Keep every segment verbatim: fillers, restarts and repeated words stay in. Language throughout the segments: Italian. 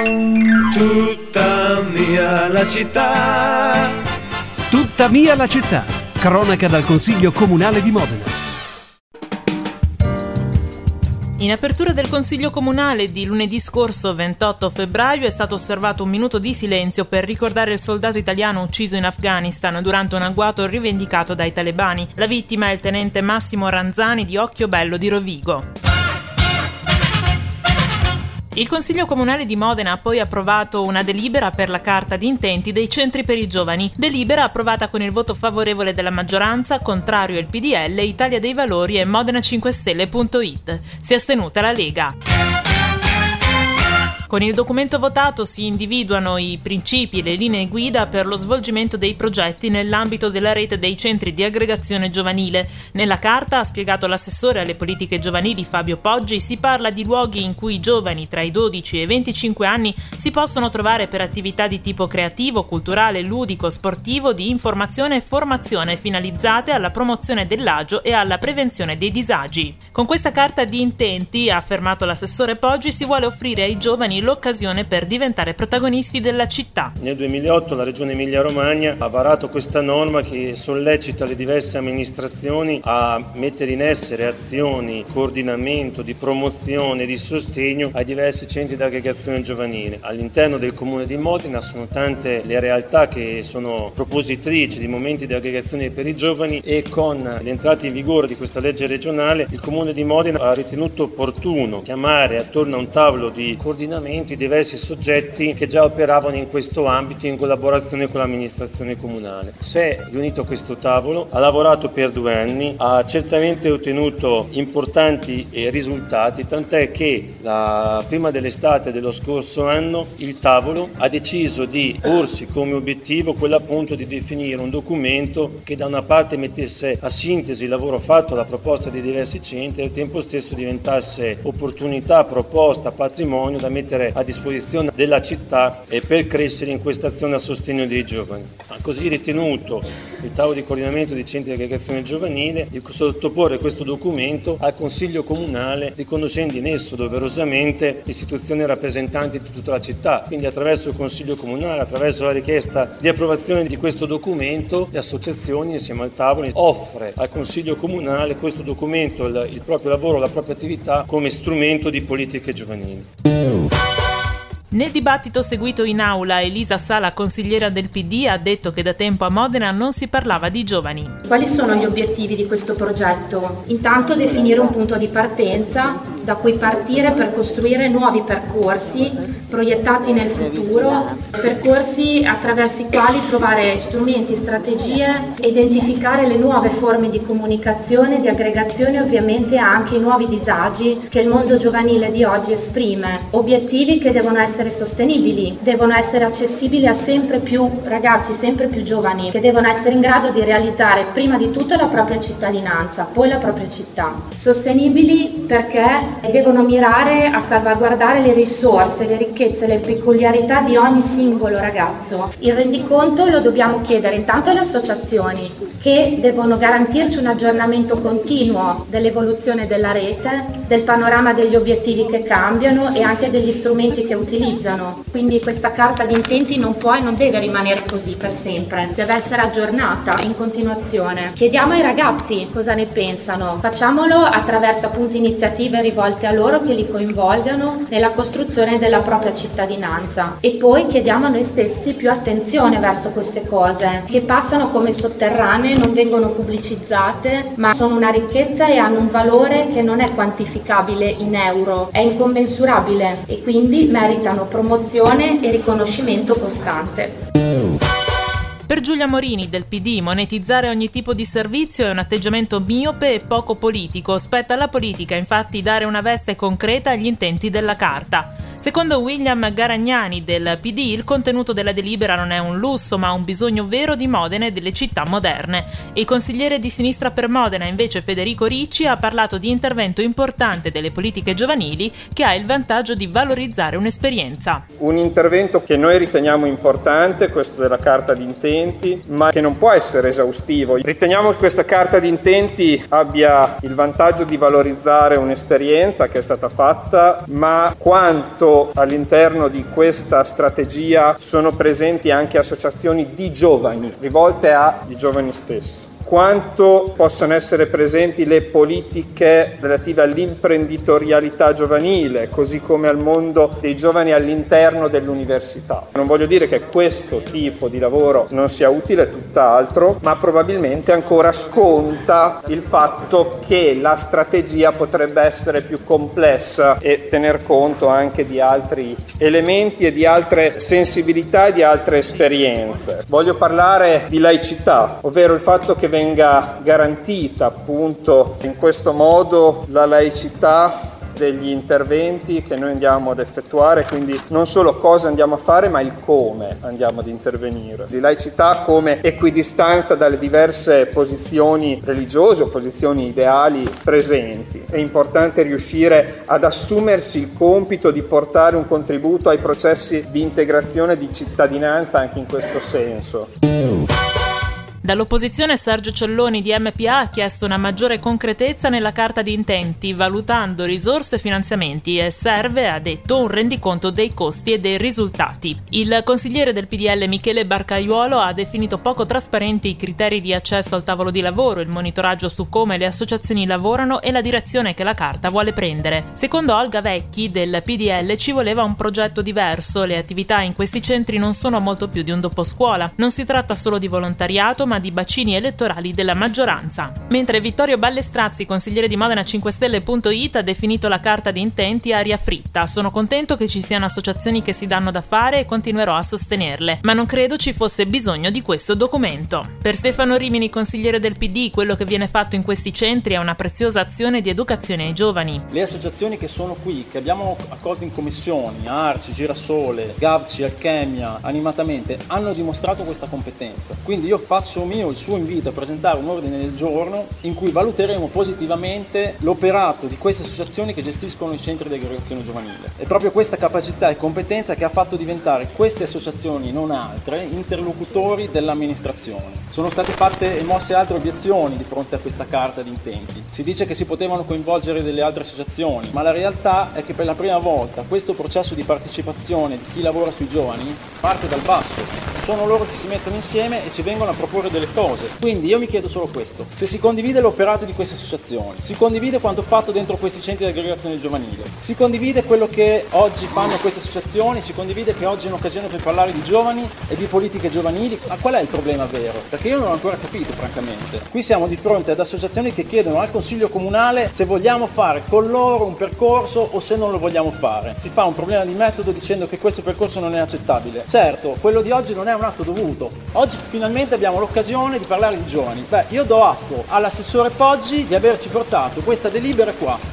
Tutta mia la città. Tutta mia la città. Cronaca dal Consiglio Comunale di Modena. In apertura del Consiglio Comunale di lunedì scorso ventotto febbraio è stato osservato un minuto di silenzio per ricordare il soldato italiano ucciso in Afghanistan durante un agguato rivendicato dai talebani. La vittima è il tenente Massimo Ranzani di Occhiobello di Rovigo. Il Consiglio Comunale di Modena ha poi approvato una delibera per la carta di intenti dei centri per i giovani. Delibera approvata con il voto favorevole della maggioranza, contrario il P D L, Italia dei Valori e Modena cinque Stelle punto it. Si è astenuta la Lega. Con il documento votato si individuano i principi e le linee guida per lo svolgimento dei progetti nell'ambito della rete dei centri di aggregazione giovanile. Nella carta, ha spiegato l'assessore alle politiche giovanili Fabio Poggi, si parla di luoghi in cui i giovani tra i dodici e i venticinque anni si possono trovare per attività di tipo creativo, culturale, ludico, sportivo, di informazione e formazione finalizzate alla promozione dell'agio e alla prevenzione dei disagi. Con questa carta di intenti, ha affermato l'assessore Poggi, si vuole offrire ai giovani l'occasione per diventare protagonisti della città. Nel duemilaotto la Regione Emilia-Romagna ha varato questa norma che sollecita le diverse amministrazioni a mettere in essere azioni, coordinamento, di promozione, di sostegno ai diversi centri di aggregazione giovanile. All'interno del Comune di Modena sono tante le realtà che sono propositrici di momenti di aggregazione per i giovani e con l'entrata in vigore di questa legge regionale il Comune di Modena ha ritenuto opportuno chiamare attorno a un tavolo di coordinamento i diversi soggetti che già operavano in questo ambito in collaborazione con l'amministrazione comunale. Si è riunito a questo tavolo, ha lavorato per due anni, ha certamente ottenuto importanti risultati, tant'è che la, prima dell'estate dello scorso anno il tavolo ha deciso di porsi come obiettivo quello appunto di definire un documento che da una parte mettesse a sintesi il lavoro fatto, la proposta di diversi centri e al tempo stesso diventasse opportunità, proposta, patrimonio da mettere a disposizione della città e per crescere in questa azione a sostegno dei giovani. Ha così ritenuto il tavolo di coordinamento dei centri di aggregazione giovanile di sottoporre questo documento al Consiglio Comunale, riconoscendo in esso doverosamente istituzioni rappresentanti di tutta la città. Quindi attraverso il Consiglio Comunale, attraverso la richiesta di approvazione di questo documento, le associazioni insieme al tavolo offre al Consiglio Comunale questo documento, il, il proprio lavoro, la propria attività come strumento di politiche giovanili. Nel dibattito seguito in aula, Elisa Sala, consigliera del P D, ha detto che da tempo a Modena non si parlava di giovani. Quali sono gli obiettivi di questo progetto? Intanto definire un punto di partenza da cui partire per costruire nuovi percorsi proiettati nel futuro, percorsi attraverso i quali trovare strumenti, strategie, identificare le nuove forme di comunicazione, di aggregazione e ovviamente anche i nuovi disagi che il mondo giovanile di oggi esprime. Obiettivi che devono essere sostenibili, devono essere accessibili a sempre più ragazzi, sempre più giovani, che devono essere in grado di realizzare prima di tutto la propria cittadinanza, poi la propria città. Sostenibili perché devono mirare a salvaguardare le risorse, le ricchezze, le peculiarità di ogni singolo ragazzo. Il rendiconto lo dobbiamo chiedere intanto alle associazioni, che devono garantirci un aggiornamento continuo dell'evoluzione della rete, del panorama degli obiettivi che cambiano e anche degli strumenti che utilizzano. Quindi questa carta di intenti non può e non deve rimanere così per sempre, deve essere aggiornata in continuazione. Chiediamo ai ragazzi cosa ne pensano, facciamolo attraverso appunto iniziative rivolte a loro che li coinvolgano nella costruzione della propria cittadinanza e poi chiediamo a noi stessi più attenzione verso queste cose che passano come sotterranee, non vengono pubblicizzate ma sono una ricchezza e hanno un valore che non è quantificabile in euro, è incommensurabile e quindi meritano promozione e riconoscimento costante. Per Giulia Morini del P D, monetizzare ogni tipo di servizio è un atteggiamento miope e poco politico. Spetta alla politica, infatti, dare una veste concreta agli intenti della carta. Secondo William Garagnani del P D, il contenuto della delibera non è un lusso, ma un bisogno vero di Modena e delle città moderne. Il consigliere di Sinistra per Modena, invece Federico Ricci, ha parlato di intervento importante delle politiche giovanili che ha il vantaggio di valorizzare un'esperienza. Un intervento che noi riteniamo importante, questo della carta di intenti, ma che non può essere esaustivo. Riteniamo che questa carta di intenti abbia il vantaggio di valorizzare un'esperienza che è stata fatta, ma quanto quanto all'interno di questa strategia sono presenti anche associazioni di giovani, rivolte ai giovani stessi. Quanto possono essere presenti le politiche relative all'imprenditorialità giovanile, così come al mondo dei giovani all'interno dell'università. Non voglio dire che questo tipo di lavoro non sia utile, tutt'altro, ma probabilmente ancora sconta il fatto che la strategia potrebbe essere più complessa e tener conto anche di altri elementi e di altre sensibilità e di altre esperienze. Voglio parlare di laicità, ovvero il fatto che venga garantita appunto in questo modo la laicità degli interventi che noi andiamo ad effettuare, quindi non solo cosa andiamo a fare ma il come andiamo ad intervenire. Di laicità come equidistanza dalle diverse posizioni religiose o posizioni ideali presenti. È importante riuscire ad assumersi il compito di portare un contributo ai processi di integrazione di cittadinanza anche in questo senso. Dall'opposizione Sergio Celloni di M P A ha chiesto una maggiore concretezza nella carta di intenti, valutando risorse e finanziamenti, e serve, ha detto, un rendiconto dei costi e dei risultati. Il consigliere del P D L Michele Barcaiuolo ha definito poco trasparenti i criteri di accesso al tavolo di lavoro, il monitoraggio su come le associazioni lavorano e la direzione che la carta vuole prendere. Secondo Olga Vecchi del P D L ci voleva un progetto diverso, le attività in questi centri non sono molto più di un doposcuola, non si tratta solo di volontariato ma di bacini elettorali della maggioranza. Mentre Vittorio Ballestrazzi, consigliere di Modena cinque Stelle punto it, ha definito la carta di intenti aria fritta. Sono contento che ci siano associazioni che si danno da fare e continuerò a sostenerle, ma non credo ci fosse bisogno di questo documento. Per Stefano Rimini, consigliere del P D, quello che viene fatto in questi centri è una preziosa azione di educazione ai giovani. Le associazioni che sono qui, che abbiamo accolto in commissioni, Arci, Girasole, Gavci, Alchemia, Animatamente, hanno dimostrato questa competenza. Quindi io faccio mio il suo invito a presentare un ordine del giorno in cui valuteremo positivamente l'operato di queste associazioni che gestiscono i centri di aggregazione giovanile. È proprio questa capacità e competenza che ha fatto diventare queste associazioni, non altre, interlocutori dell'amministrazione. Sono state fatte e mosse altre obiezioni di fronte a questa carta di intenti. Si dice che si potevano coinvolgere delle altre associazioni, ma la realtà è che per la prima volta questo processo di partecipazione di chi lavora sui giovani parte dal basso. Sono loro che si mettono insieme e ci vengono a proporre delle cose. Quindi io mi chiedo solo questo: se si condivide l'operato di queste associazioni, si condivide quanto fatto dentro questi centri di aggregazione giovanile, si condivide quello che oggi fanno queste associazioni, si condivide che oggi è un'occasione per parlare di giovani e di politiche giovanili, ma qual è il problema vero? Perché io non ho ancora capito, francamente. Qui siamo di fronte ad associazioni che chiedono al Consiglio Comunale se vogliamo fare con loro un percorso o se non lo vogliamo fare. Si fa un problema di metodo dicendo che questo percorso non è accettabile. Certo, quello di oggi non è un atto dovuto. Oggi finalmente abbiamo l'occasione di parlare di giovani. Beh, io do atto all'assessore Poggi di averci portato questa delibera qua.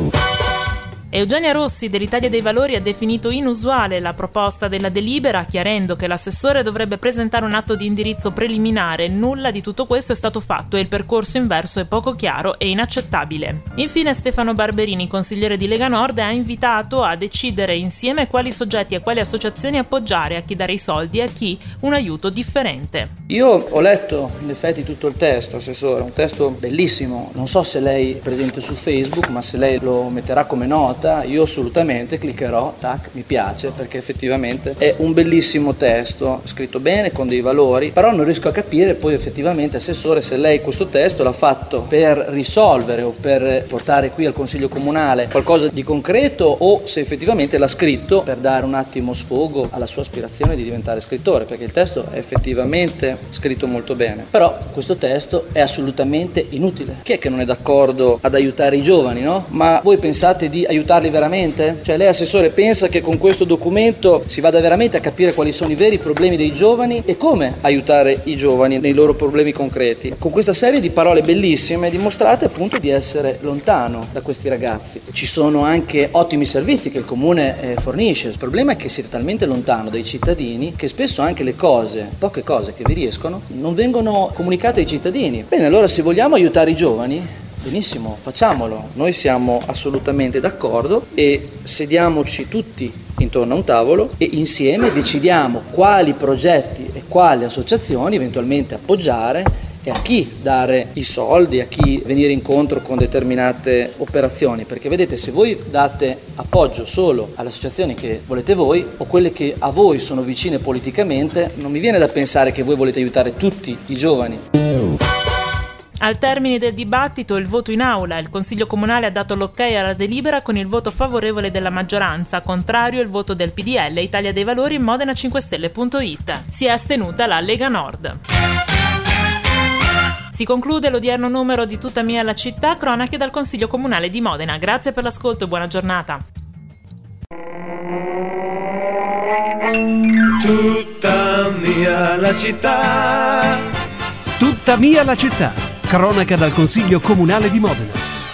Eugenia Rossi dell'Italia dei Valori ha definito inusuale la proposta della delibera, chiarendo che l'assessore dovrebbe presentare un atto di indirizzo preliminare. Nulla di tutto questo è stato fatto e il percorso inverso è poco chiaro e inaccettabile. Infine Stefano Barberini, consigliere di Lega Nord, ha invitato a decidere insieme quali soggetti e quali associazioni appoggiare, a chi dare i soldi e a chi un aiuto differente. Io ho letto in effetti tutto il testo, assessore, un testo bellissimo. Non so se lei è presente su Facebook, ma se lei lo metterà come nota, io assolutamente cliccherò, tac, mi piace, perché effettivamente è un bellissimo testo, scritto bene, con dei valori, però non riesco a capire poi effettivamente, assessore, se lei questo testo l'ha fatto per risolvere o per portare qui al Consiglio Comunale qualcosa di concreto, o se effettivamente l'ha scritto per dare un attimo sfogo alla sua aspirazione di diventare scrittore, perché il testo è effettivamente scritto molto bene, però questo testo è assolutamente inutile. Chi è che non è d'accordo ad aiutare i giovani, no? Ma voi pensate di aiutarli veramente? Cioè lei, assessore, pensa che con questo documento si vada veramente a capire quali sono i veri problemi dei giovani e come aiutare i giovani nei loro problemi concreti? Con questa serie di parole bellissime dimostrate appunto di essere lontano da questi ragazzi. Ci sono anche ottimi servizi che il comune eh, fornisce. Il problema è che siete talmente lontano dai cittadini che spesso anche le cose, poche cose che vi riescono, non vengono comunicate ai cittadini. Bene, allora se vogliamo aiutare i giovani, benissimo, facciamolo, noi siamo assolutamente d'accordo e sediamoci tutti intorno a un tavolo e insieme decidiamo quali progetti e quali associazioni eventualmente appoggiare e a chi dare i soldi, a chi venire incontro con determinate operazioni, perché vedete, se voi date appoggio solo alle associazioni che volete voi o quelle che a voi sono vicine politicamente, non mi viene da pensare che voi volete aiutare tutti i giovani. Al termine del dibattito, il voto in aula, il Consiglio Comunale ha dato l'ok alla delibera con il voto favorevole della maggioranza, contrario il voto del P D L, Italia dei Valori, Modena cinque Stelle punto it. Si è astenuta la Lega Nord. Si conclude l'odierno numero di Tutta mia la città, cronache dal Consiglio Comunale di Modena. Grazie per l'ascolto e buona giornata. Tutta mia la città. Tutta mia la città. Cronaca dal Consiglio Comunale di Modena.